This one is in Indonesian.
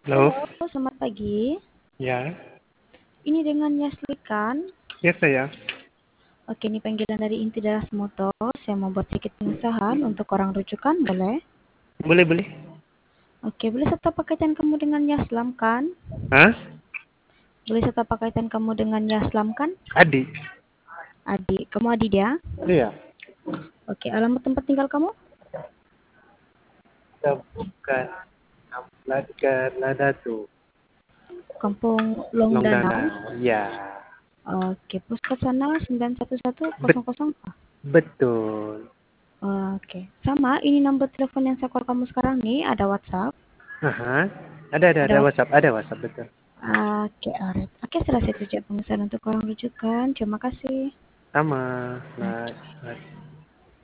Halo, Halo, selamat pagi. ya, Ini dengan Yasli kan? ya saya. Oke, ini panggilan dari Inti Daras Motor. Saya mau buat sedikit pengesahan untuk orang rujukan, boleh? Boleh, boleh. Oke, boleh serta pakaian kamu dengan Yaslam kan? Hah? Boleh serta pakaian kamu dengan Yaslam kan? Adik. Adik, kamu adik ya? Iya. Oke, alamat tempat tinggal kamu? Kita bukan Lada tuh. Kampung Longdana. Longdana. Ya. Oke, puskes sana Bet 91100. betul. Oke, sama. Ini nomor telepon yang saya call kamu sekarang nih. Ada WhatsApp. Aha. Ada Ada WhatsApp. WhatsApp, ada WhatsApp betul. Oke, alright. Oke, selesai kerja pemesanan untuk orang rujukan. Terima kasih. Sama. Nah, nah.